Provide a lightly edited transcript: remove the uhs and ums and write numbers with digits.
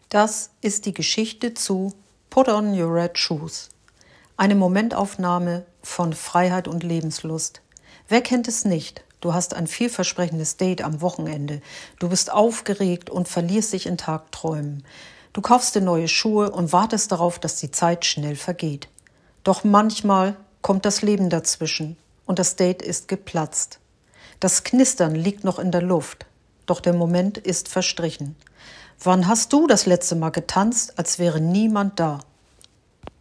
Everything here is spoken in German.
Das ist die Geschichte zu Put on your red shoes. Eine Momentaufnahme von Freiheit und Lebenslust. Wer kennt es nicht? Du hast ein vielversprechendes Date am Wochenende. Du bist aufgeregt und verlierst dich in Tagträumen. Du kaufst dir neue Schuhe und wartest darauf, dass die Zeit schnell vergeht. Doch manchmal kommt das Leben dazwischen und das Date ist geplatzt. Das Knistern liegt noch in der Luft, doch der Moment ist verstrichen. Wann hast du das letzte Mal getanzt, als wäre niemand da?